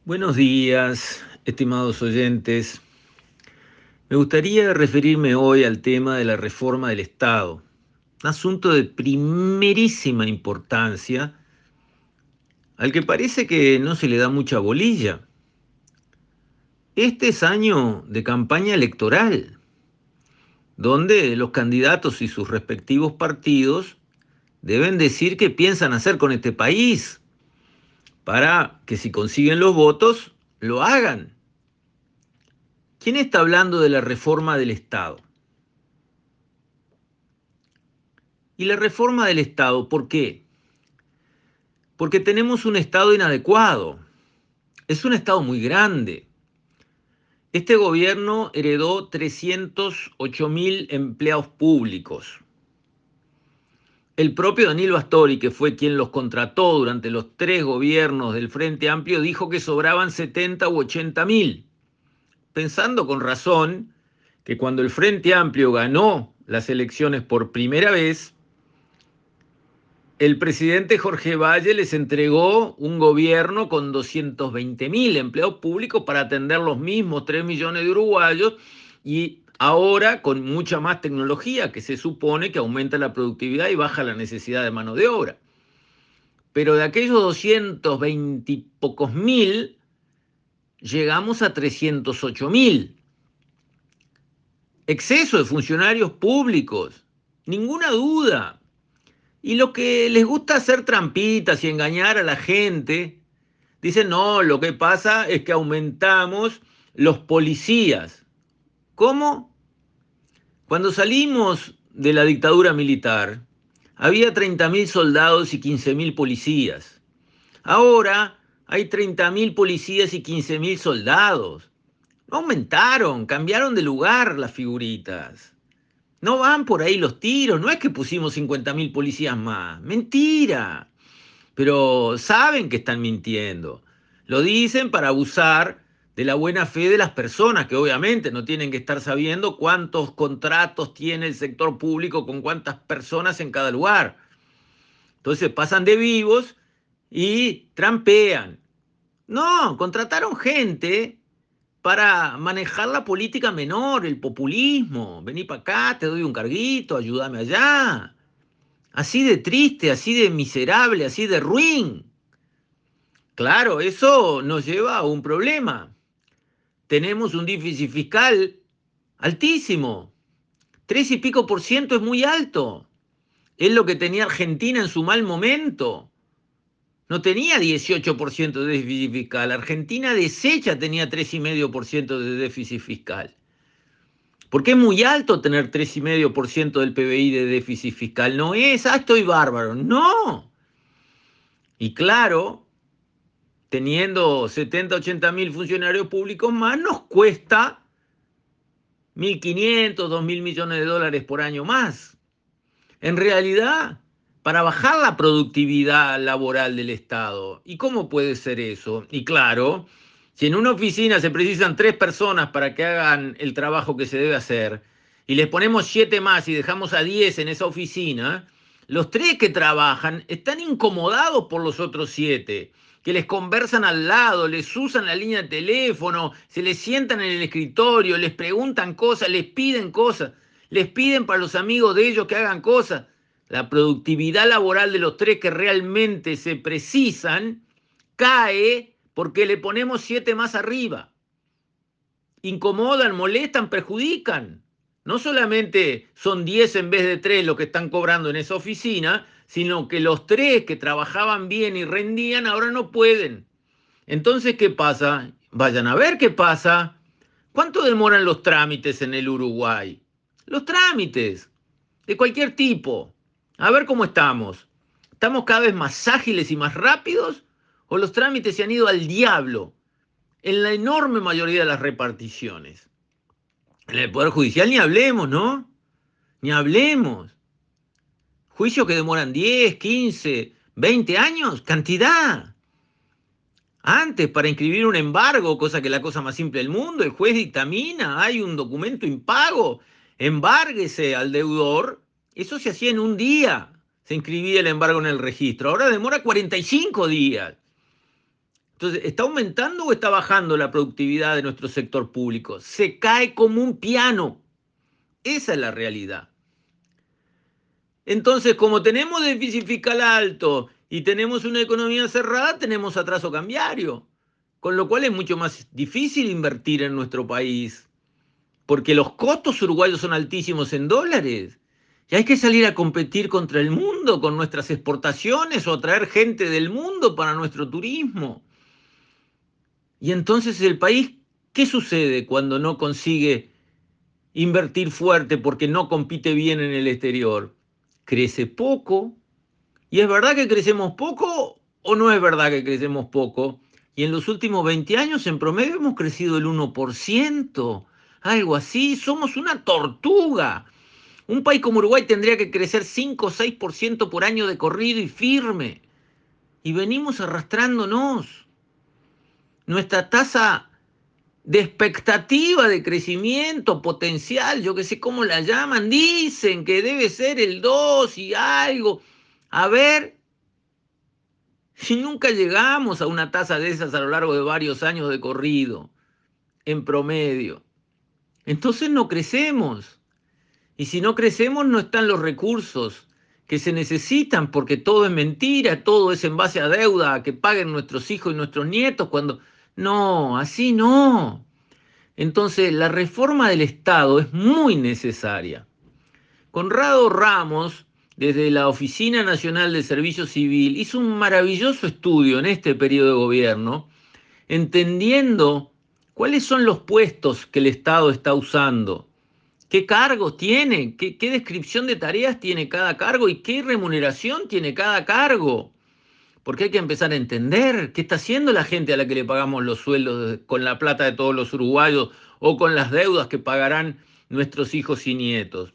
Buenos días, estimados oyentes. Me gustaría referirme hoy al tema de la reforma del Estado, un asunto de primerísima importancia al que parece que no se le da mucha bolilla. Este es año de campaña electoral, donde los candidatos y sus respectivos partidos deben decir qué piensan hacer con este país, para que si consiguen los votos, lo hagan. ¿Quién está hablando de la reforma del Estado? Y la reforma del Estado, ¿por qué? Porque tenemos un Estado inadecuado. Es un Estado muy grande. Este gobierno heredó 308.000 empleados públicos. El propio Danilo Astori, que fue quien los contrató durante los 3 gobiernos del Frente Amplio, dijo que sobraban 70 u 80.000, pensando con razón que cuando el Frente Amplio ganó las elecciones por primera vez, el presidente Jorge Valle les entregó un gobierno con 220.000 empleados públicos para atender los mismos 3 millones de uruguayos, y ahora con mucha más tecnología que se supone que aumenta la productividad y baja la necesidad de mano de obra. Pero de aquellos 220 y pocos mil, llegamos a 308.000. Exceso de funcionarios públicos, ninguna duda. Y lo que les gusta hacer trampitas y engañar a la gente, dicen, no, lo que pasa es que aumentamos los policías. ¿Cómo? Cuando salimos de la dictadura militar, había 30.000 soldados y 15.000 policías. Ahora hay 30.000 policías y 15.000 soldados. No aumentaron, cambiaron de lugar las figuritas. No van por ahí los tiros, no es que pusimos 50.000 policías más. Mentira. Pero saben que están mintiendo. Lo dicen para abusar de la buena fe de las personas, que obviamente no tienen que estar sabiendo cuántos contratos tiene el sector público con cuántas personas en cada lugar. Entonces pasan de vivos y trampean. No, contrataron gente para manejar la política menor, el populismo. Vení para acá, te doy un carguito, ayúdame allá. Así de triste, así de miserable, así de ruin. Claro, eso nos lleva a un problema. Tenemos un déficit fiscal altísimo. 3 y pico por ciento es muy alto. Es lo que tenía Argentina en su mal momento. No tenía 18% de déficit fiscal. Argentina deshecha tenía 3,5% de déficit fiscal. Porque es muy alto tener 3,5% del PBI de déficit fiscal. No es, estoy bárbaro. No. Y claro, teniendo 70, 80.000 funcionarios públicos más, nos cuesta 1.500, 2.000 millones de dólares por año más. En realidad, para bajar la productividad laboral del Estado. ¿Y cómo puede ser eso? Y claro, si en una oficina se precisan 3 personas para que hagan el trabajo que se debe hacer, y les ponemos 7 más y dejamos a 10 en esa oficina, los 3 que trabajan están incomodados por los otros 7, que les conversan al lado, les usan la línea de teléfono, se les sientan en el escritorio, les preguntan cosas, les piden para los amigos de ellos que hagan cosas. La productividad laboral de los 3 que realmente se precisan cae porque le ponemos 7 más arriba. Incomodan, molestan, perjudican. No solamente son 10 en vez de 3 los que están cobrando en esa oficina, sino que los 3 que trabajaban bien y rendían ahora no pueden. Entonces, ¿qué pasa? Vayan a ver qué pasa. ¿Cuánto demoran los trámites en el Uruguay? Los trámites, de cualquier tipo. A ver cómo estamos. ¿Estamos cada vez más ágiles y más rápidos? ¿O los trámites se han ido al diablo en la enorme mayoría de las reparticiones? En el Poder Judicial ni hablemos, ¿no? Ni hablemos. Juicios que demoran 10, 15, 20 años, cantidad. Antes, para inscribir un embargo, cosa que es la cosa más simple del mundo, el juez dictamina, hay un documento impago, embárguese al deudor. Eso se hacía en un día, se inscribía el embargo en el registro. Ahora demora 45 días. Entonces, ¿está aumentando o está bajando la productividad de nuestro sector público? Se cae como un piano. Esa es la realidad. Entonces, como tenemos déficit fiscal alto y tenemos una economía cerrada, tenemos atraso cambiario, con lo cual es mucho más difícil invertir en nuestro país, porque los costos uruguayos son altísimos en dólares. Y hay que salir a competir contra el mundo con nuestras exportaciones o atraer gente del mundo para nuestro turismo. Y entonces el país, ¿qué sucede cuando no consigue invertir fuerte porque no compite bien en el exterior? Crece poco. ¿Y es verdad que crecemos poco o no es verdad que crecemos poco? Y en los últimos 20 años en promedio hemos crecido el 1%, algo así. Somos una tortuga. Un país como Uruguay tendría que crecer 5 o 6% por año de corrido y firme. Y venimos arrastrándonos. Nuestra tasa de expectativa de crecimiento potencial, yo que sé cómo la llaman, dicen que debe ser el 2 y algo. A ver, si nunca llegamos a una tasa de esas a lo largo de varios años de corrido, en promedio, entonces no crecemos. Y si no crecemos, no están los recursos que se necesitan, porque todo es mentira, todo es en base a deuda, a que paguen nuestros hijos y nuestros nietos, cuando... No, así no. Entonces, la reforma del Estado es muy necesaria. Conrado Ramos, desde la Oficina Nacional de Servicio Civil, hizo un maravilloso estudio en este periodo de gobierno, entendiendo cuáles son los puestos que el Estado está usando, qué cargos tiene, qué descripción de tareas tiene cada cargo y qué remuneración tiene cada cargo. Porque hay que empezar a entender qué está haciendo la gente a la que le pagamos los sueldos con la plata de todos los uruguayos o con las deudas que pagarán nuestros hijos y nietos.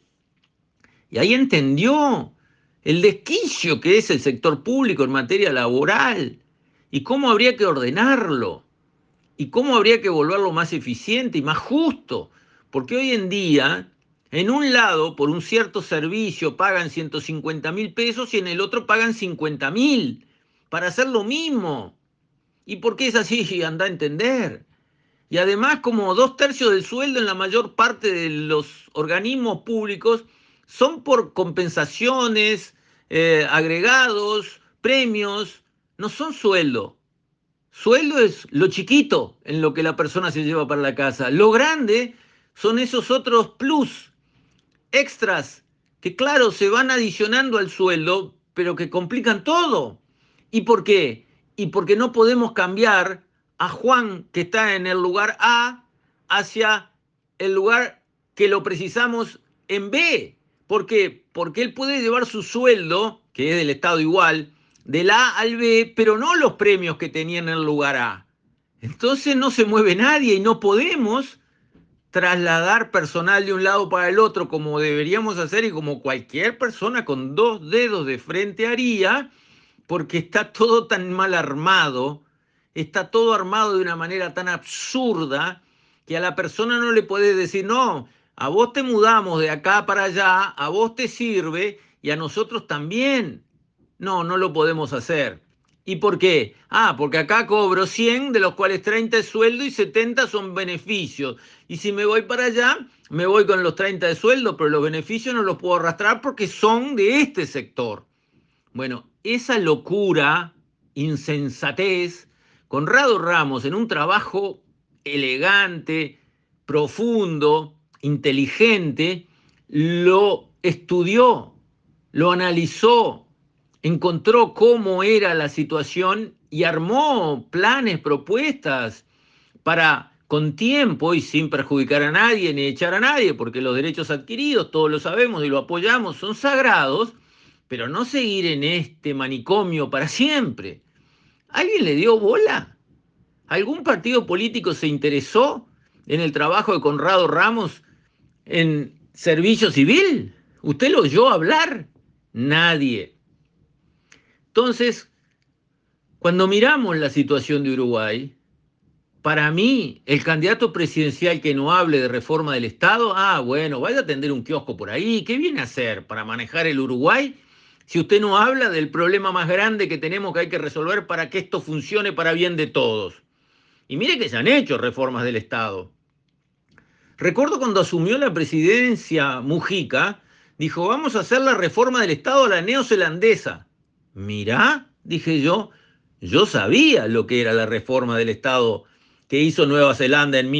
Y ahí entendió el desquicio que es el sector público en materia laboral y cómo habría que ordenarlo y cómo habría que volverlo más eficiente y más justo. Porque hoy en día, en un lado, por un cierto servicio pagan 150.000 pesos y en el otro pagan 50.000 para hacer lo mismo. ¿Y por qué es así? Anda a entender. Y además, como 2/3 del sueldo en la mayor parte de los organismos públicos son por compensaciones, agregados, premios, no son sueldo. Sueldo es lo chiquito en lo que la persona se lleva para la casa. Lo grande son esos otros plus, extras, que claro, se van adicionando al sueldo, pero que complican todo. ¿Y por qué? Y porque no podemos cambiar a Juan, que está en el lugar A, hacia el lugar que lo precisamos en B. ¿Por qué? Porque él puede llevar su sueldo, que es del Estado igual, del A al B, pero no los premios que tenía en el lugar A. Entonces no se mueve nadie y no podemos trasladar personal de un lado para el otro como deberíamos hacer y como cualquier persona con 2 dedos de frente haría, porque está todo tan mal armado, está todo armado de una manera tan absurda que a la persona no le puedes decir, no, a vos te mudamos de acá para allá, a vos te sirve y a nosotros también. No, no lo podemos hacer. ¿Y por qué? Porque acá cobro 100, de los cuales 30 es sueldo y 70 son beneficios. Y si me voy para allá, me voy con los 30 de sueldo, pero los beneficios no los puedo arrastrar porque son de este sector. Bueno, esa locura, insensatez, Conrado Ramos, en un trabajo elegante, profundo, inteligente, lo estudió, lo analizó, encontró cómo era la situación y armó planes, propuestas para, con tiempo y sin perjudicar a nadie ni echar a nadie, porque los derechos adquiridos, todos lo sabemos y lo apoyamos, son sagrados, pero no seguir en este manicomio para siempre. ¿Alguien le dio bola? ¿Algún partido político se interesó en el trabajo de Conrado Ramos en servicio civil? ¿Usted lo oyó hablar? Nadie. Entonces, cuando miramos la situación de Uruguay, para mí, el candidato presidencial que no hable de reforma del Estado, bueno, vaya a atender un kiosco por ahí, ¿qué viene a hacer para manejar el Uruguay Si usted no habla del problema más grande que tenemos que hay que resolver para que esto funcione para bien de todos. Y mire que se han hecho reformas del Estado. Recuerdo cuando asumió la presidencia Mujica, dijo, vamos a hacer la reforma del Estado a la neozelandesa. Mirá, dije yo sabía lo que era la reforma del Estado que hizo Nueva Zelanda en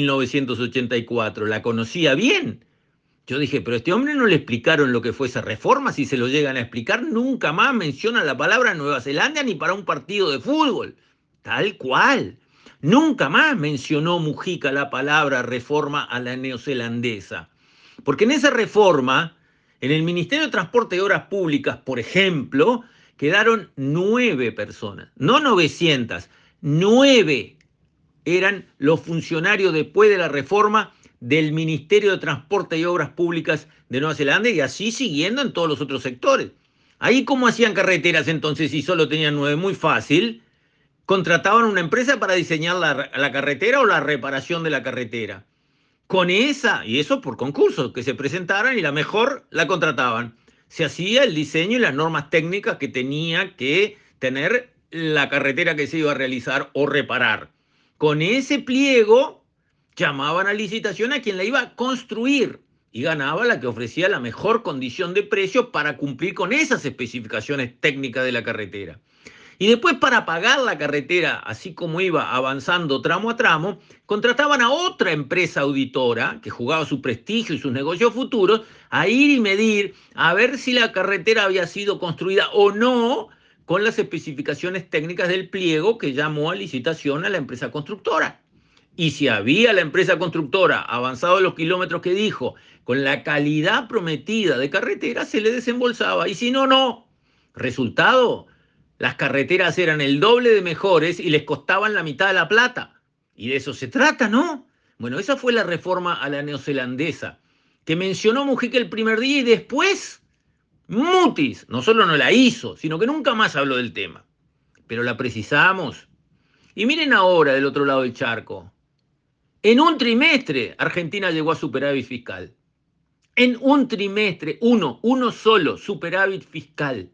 1984, la conocía bien. Yo dije, pero a este hombre no le explicaron lo que fue esa reforma, si se lo llegan a explicar, nunca más menciona la palabra Nueva Zelanda ni para un partido de fútbol. Tal cual. Nunca más mencionó Mujica la palabra reforma a la neozelandesa. Porque en esa reforma, en el Ministerio de Transporte y Obras Públicas, por ejemplo, quedaron 9 personas, no 900, 9 eran los funcionarios después de la reforma del Ministerio de Transporte y Obras Públicas de Nueva Zelanda y así siguiendo en todos los otros sectores. Ahí cómo hacían carreteras entonces si solo tenían 9, muy fácil, contrataban una empresa para diseñar la carretera o la reparación de la carretera. Con esa, y eso por concursos, que se presentaran y la mejor la contrataban. Se hacía el diseño y las normas técnicas que tenía que tener la carretera que se iba a realizar o reparar. Con ese pliego llamaban a licitación a quien la iba a construir y ganaba la que ofrecía la mejor condición de precio para cumplir con esas especificaciones técnicas de la carretera. Y después para pagar la carretera, así como iba avanzando tramo a tramo, contrataban a otra empresa auditora que jugaba su prestigio y sus negocios futuros a ir y medir a ver si la carretera había sido construida o no con las especificaciones técnicas del pliego que llamó a licitación a la empresa constructora. Y si había la empresa constructora avanzado los kilómetros que dijo, con la calidad prometida de carretera, se le desembolsaba. Y si no, no. Resultado, las carreteras eran el doble de mejores y les costaban la mitad de la plata. Y de eso se trata, ¿no? Bueno, esa fue la reforma a la neozelandesa, que mencionó Mujica el primer día y después Mutis no solo no la hizo, sino que nunca más habló del tema. Pero la precisamos. Y miren ahora del otro lado del charco. En un trimestre, Argentina llegó a superávit fiscal. En un trimestre, uno solo, superávit fiscal.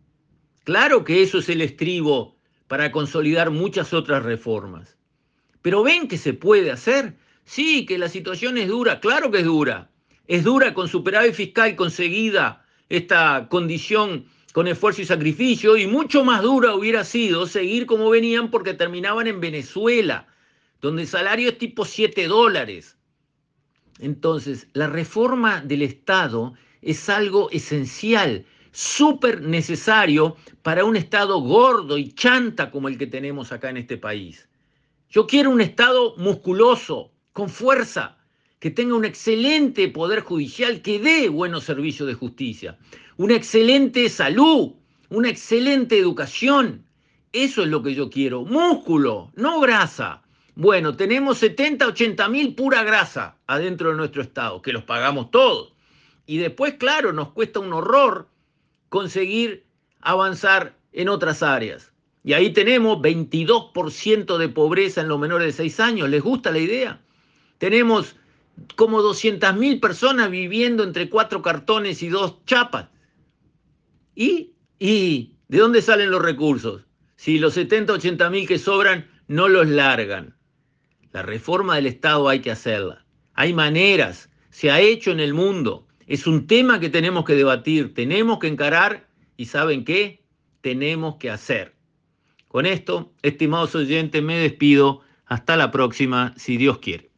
Claro que eso es el estribo para consolidar muchas otras reformas. Pero ven que se puede hacer. Sí, que la situación es dura, claro que es dura. Es dura con superávit fiscal conseguida esta condición con esfuerzo y sacrificio, y mucho más dura hubiera sido seguir como venían porque terminaban en Venezuela, donde el salario es tipo $7. Entonces, la reforma del Estado es algo esencial, súper necesario para un Estado gordo y chanta como el que tenemos acá en este país. Yo quiero un Estado musculoso, con fuerza, que tenga un excelente poder judicial, que dé buenos servicios de justicia, una excelente salud, una excelente educación. Eso es lo que yo quiero, músculo, no grasa. Bueno, tenemos 70, 80 mil pura grasa adentro de nuestro Estado, que los pagamos todos. Y después, claro, nos cuesta un horror conseguir avanzar en otras áreas. Y ahí tenemos 22% de pobreza en los menores de 6 años. ¿Les gusta la idea? Tenemos como 200.000 personas viviendo entre 4 cartones y 2 chapas. ¿Y de dónde salen los recursos? Si los 70, 80.000 que sobran no los largan. La reforma del Estado hay que hacerla. Hay maneras, se ha hecho en el mundo. Es un tema que tenemos que debatir, tenemos que encarar y ¿saben qué? Tenemos que hacer. Con esto, estimados oyentes, me despido. Hasta la próxima, si Dios quiere.